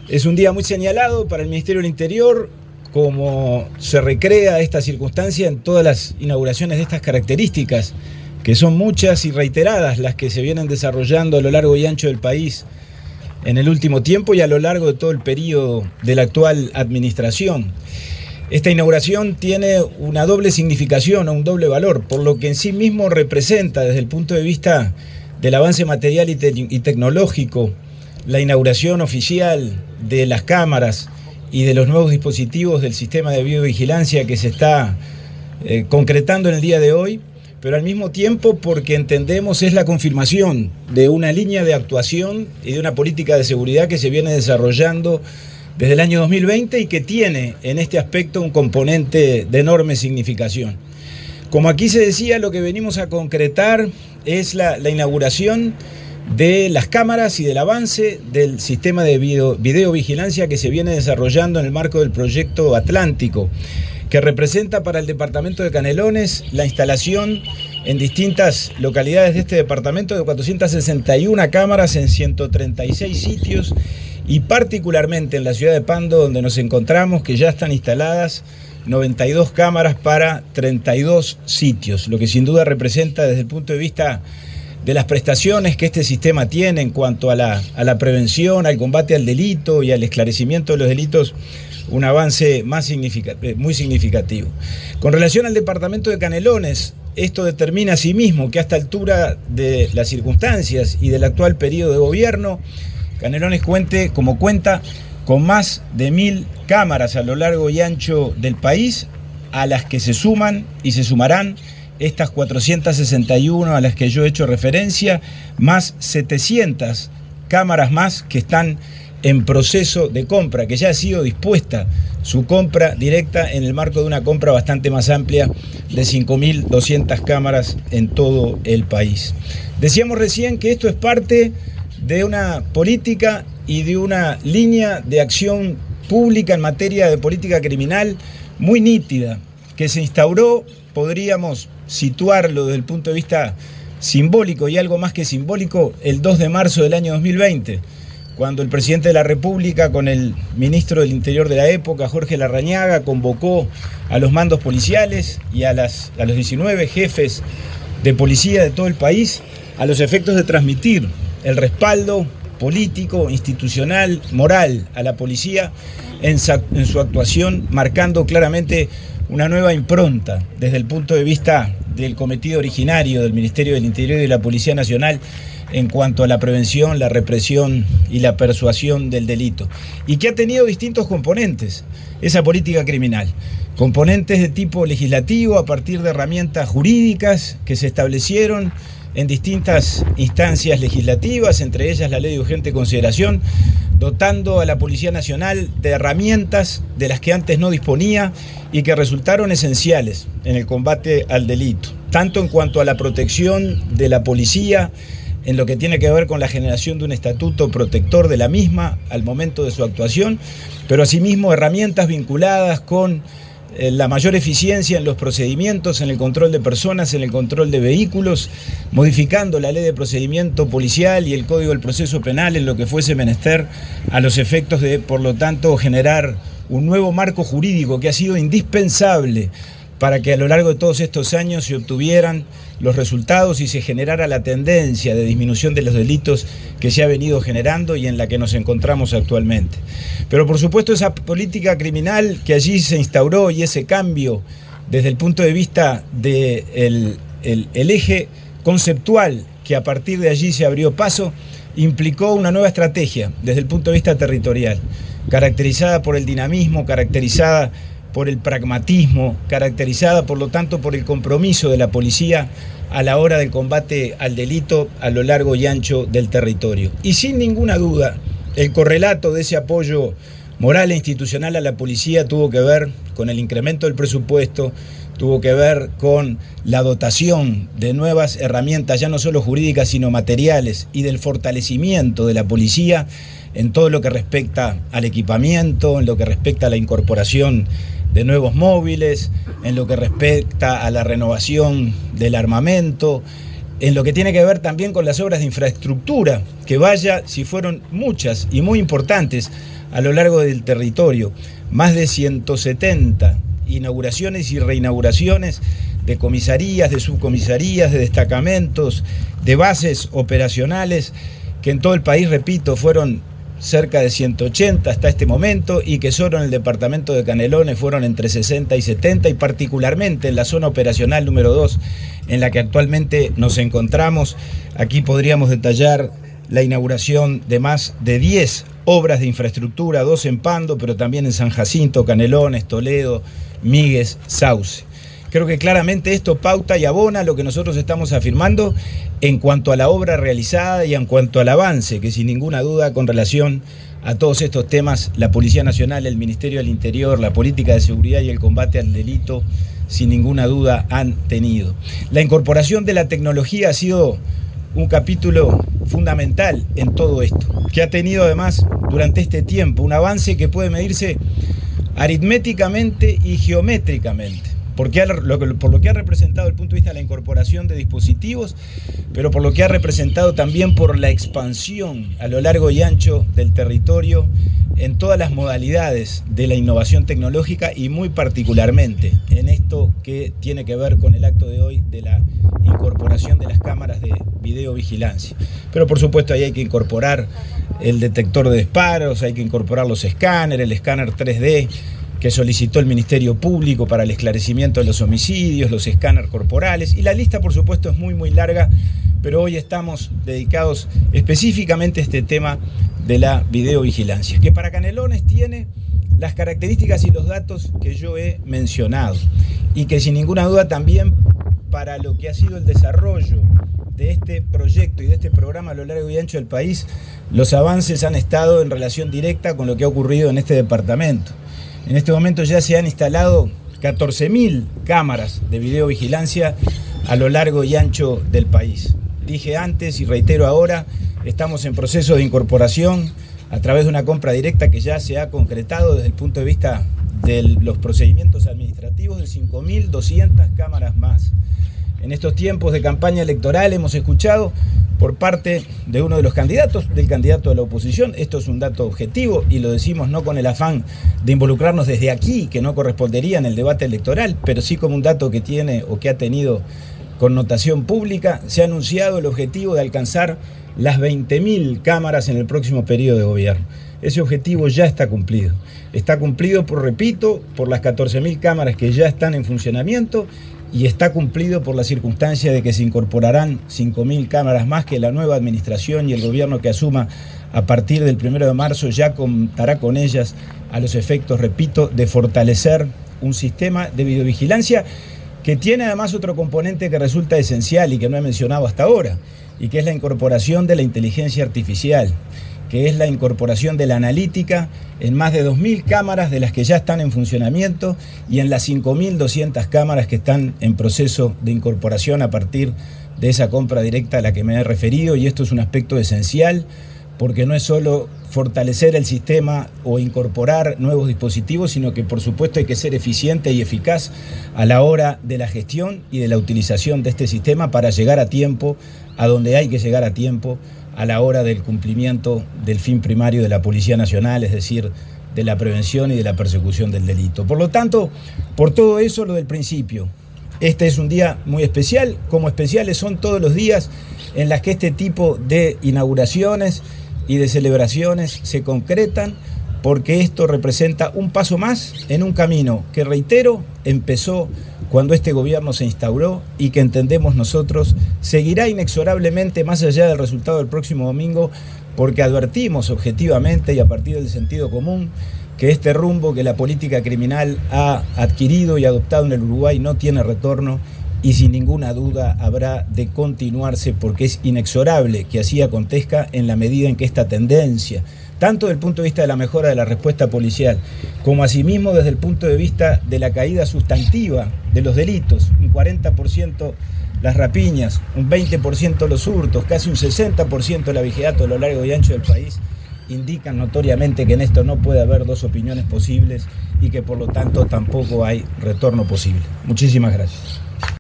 Es un día muy señalado para el Ministerio del Interior, como se recrea esta circunstancia en todas las inauguraciones de estas características, que son muchas y reiteradas las que se vienen desarrollando a lo largo y ancho del país en el último tiempo y a lo largo de todo el periodo de la actual administración. Esta inauguración tiene una doble significación o un doble valor, por lo que en sí mismo representa desde el punto de vista del avance material y tecnológico, la inauguración oficial de las cámaras y de los nuevos dispositivos del sistema de videovigilancia que se está concretando en el día de hoy, pero al mismo tiempo porque entendemos es la confirmación de una línea de actuación y de una política de seguridad que se viene desarrollando desde el año 2020 y que tiene en este aspecto un componente de enorme significación. Como aquí se decía, lo que venimos a concretar es la inauguración de las cámaras y del avance del sistema de videovigilancia que se viene desarrollando en el marco del proyecto Atlántico, que representa para el departamento de Canelones la instalación en distintas localidades de este departamento de 461 cámaras en 136 sitios y particularmente en la ciudad de Pando, donde nos encontramos, que ya están instaladas 92 cámaras para 32 sitios, lo que sin duda representa desde el punto de vista de las prestaciones que este sistema tiene en cuanto a la prevención, al combate al delito y al esclarecimiento de los delitos, un avance muy significativo. Con relación al departamento de Canelones, esto determina asimismo que a esta altura de las circunstancias y del actual periodo de gobierno, Canelones cuenta con más de 1000 cámaras a lo largo y ancho del país, a las que se suman y se sumarán estas 461 a las que yo he hecho referencia, más 700 cámaras más que están en proceso de compra, que ya ha sido dispuesta su compra directa en el marco de una compra bastante más amplia de 5.200 cámaras en todo el país. Decíamos recién que esto es parte de una política y de una línea de acción pública en materia de política criminal muy nítida, que se instauró, podríamos situarlo desde el punto de vista simbólico y algo más que simbólico, el 2 de marzo del año 2020, cuando el presidente de la República con el ministro del Interior de la época, Jorge Larrañaga, convocó a los mandos policiales y a los 19 jefes de policía de todo el país a los efectos de transmitir el respaldo político, institucional, moral a la policía en su actuación, marcando claramente una nueva impronta desde el punto de vista del cometido originario del Ministerio del Interior y de la Policía Nacional en cuanto a la prevención, la represión y la persuasión del delito, y que ha tenido distintos componentes esa política criminal, componentes de tipo legislativo a partir de herramientas jurídicas que se establecieron en distintas instancias legislativas, entre ellas la Ley de Urgente Consideración, dotando a la Policía Nacional de herramientas de las que antes no disponía y que resultaron esenciales en el combate al delito, tanto en cuanto a la protección de la policía, en lo que tiene que ver con la generación de un estatuto protector de la misma al momento de su actuación, pero asimismo herramientas vinculadas con la mayor eficiencia en los procedimientos, en el control de personas, en el control de vehículos, modificando la ley de procedimiento policial y el Código del Proceso Penal en lo que fuese menester a los efectos de, por lo tanto, generar un nuevo marco jurídico que ha sido indispensable para que a lo largo de todos estos años se obtuvieran los resultados y se generara la tendencia de disminución de los delitos que se ha venido generando y en la que nos encontramos actualmente. Pero por supuesto esa política criminal que allí se instauró y ese cambio desde el punto de vista del eje conceptual que a partir de allí se abrió paso, implicó una nueva estrategia desde el punto de vista territorial, caracterizada por el dinamismo, caracterizada por el pragmatismo, caracterizada por lo tanto por el compromiso de la policía a la hora del combate al delito a lo largo y ancho del territorio. Y sin ninguna duda, el correlato de ese apoyo moral e institucional a la policía tuvo que ver con el incremento del presupuesto, tuvo que ver con la dotación de nuevas herramientas, ya no solo jurídicas, sino materiales, y del fortalecimiento de la policía en todo lo que respecta al equipamiento, en lo que respecta a la incorporación de nuevos móviles, en lo que respecta a la renovación del armamento, en lo que tiene que ver también con las obras de infraestructura, que vaya, si fueron muchas y muy importantes, a lo largo del territorio. Más de 170 inauguraciones y reinauguraciones de comisarías, de subcomisarías, de destacamentos, de bases operacionales, que en todo el país, repito, fueron cerca de 180 hasta este momento, y que solo en el departamento de Canelones fueron entre 60 y 70, y particularmente en la zona operacional número 2, en la que actualmente nos encontramos. Aquí podríamos detallar la inauguración de más de 10 obras de infraestructura, 2 en Pando, pero también en San Jacinto, Canelones, Toledo, Míguez, Sauce. Creo que claramente esto pauta y abona lo que nosotros estamos afirmando en cuanto a la obra realizada y en cuanto al avance, que sin ninguna duda con relación a todos estos temas, la Policía Nacional, el Ministerio del Interior, la política de seguridad y el combate al delito, sin ninguna duda han tenido. La incorporación de la tecnología ha sido un capítulo fundamental en todo esto, que ha tenido además durante este tiempo un avance que puede medirse aritméticamente y geométricamente, por lo que ha representado desde el punto de vista de la incorporación de dispositivos, pero por lo que ha representado también por la expansión a lo largo y ancho del territorio en todas las modalidades de la innovación tecnológica, y muy particularmente en esto que tiene que ver con el acto de hoy de la incorporación de las cámaras de videovigilancia. Pero por supuesto ahí hay que incorporar el detector de disparos, hay que incorporar los escáneres, el escáner 3D que solicitó el Ministerio Público para el esclarecimiento de los homicidios, los escáneres corporales, y la lista por supuesto es muy larga, pero hoy estamos dedicados específicamente a este tema de la videovigilancia, que para Canelones tiene las características y los datos que yo he mencionado, y que sin ninguna duda también para lo que ha sido el desarrollo de este proyecto y de este programa a lo largo y ancho del país, los avances han estado en relación directa con lo que ha ocurrido en este departamento. En este momento ya se han instalado 14.000 cámaras de videovigilancia a lo largo y ancho del país. Dije antes y reitero ahora, estamos en proceso de incorporación a través de una compra directa que ya se ha concretado desde el punto de vista de los procedimientos administrativos de 5.200 cámaras más. En estos tiempos de campaña electoral hemos escuchado por parte de uno de los candidatos, del candidato de la oposición, esto es un dato objetivo y lo decimos no con el afán de involucrarnos desde aquí, que no correspondería en el debate electoral, pero sí como un dato que tiene o que ha tenido connotación pública, se ha anunciado el objetivo de alcanzar las 20.000 cámaras en el próximo periodo de gobierno. Ese objetivo ya está cumplido. Está cumplido, repito, por las 14.000 cámaras que ya están en funcionamiento, y está cumplido por la circunstancia de que se incorporarán 5.000 cámaras más que la nueva administración y el gobierno que asuma a partir del 1 de marzo ya contará con ellas, a los efectos, repito, de fortalecer un sistema de videovigilancia que tiene además otro componente que resulta esencial y que no he mencionado hasta ahora, y que es la incorporación de la inteligencia artificial, que es la incorporación de la analítica en más de 2.000 cámaras de las que ya están en funcionamiento y en las 5.200 cámaras que están en proceso de incorporación a partir de esa compra directa a la que me he referido. Y esto es un aspecto esencial porque no es solo fortalecer el sistema o incorporar nuevos dispositivos, sino que por supuesto hay que ser eficiente y eficaz a la hora de la gestión y de la utilización de este sistema para llegar a tiempo a donde hay que llegar a tiempo a la hora del cumplimiento del fin primario de la Policía Nacional, es decir, de la prevención y de la persecución del delito. Por lo tanto, por todo eso, lo del principio, este es un día muy especial, como especiales son todos los días en las que este tipo de inauguraciones y de celebraciones se concretan, porque esto representa un paso más en un camino que, reitero, empezó cuando este gobierno se instauró y que entendemos nosotros seguirá inexorablemente más allá del resultado del próximo domingo, porque advertimos objetivamente y a partir del sentido común que este rumbo que la política criminal ha adquirido y adoptado en el Uruguay no tiene retorno y sin ninguna duda habrá de continuarse, porque es inexorable que así acontezca en la medida en que esta tendencia, tanto desde el punto de vista de la mejora de la respuesta policial, como asimismo desde el punto de vista de la caída sustantiva de los delitos, un 40% las rapiñas, un 20% los hurtos, casi un 60% el abigeato a lo largo y ancho del país, indican notoriamente que en esto no puede haber dos opiniones posibles y que por lo tanto tampoco hay retorno posible. Muchísimas gracias.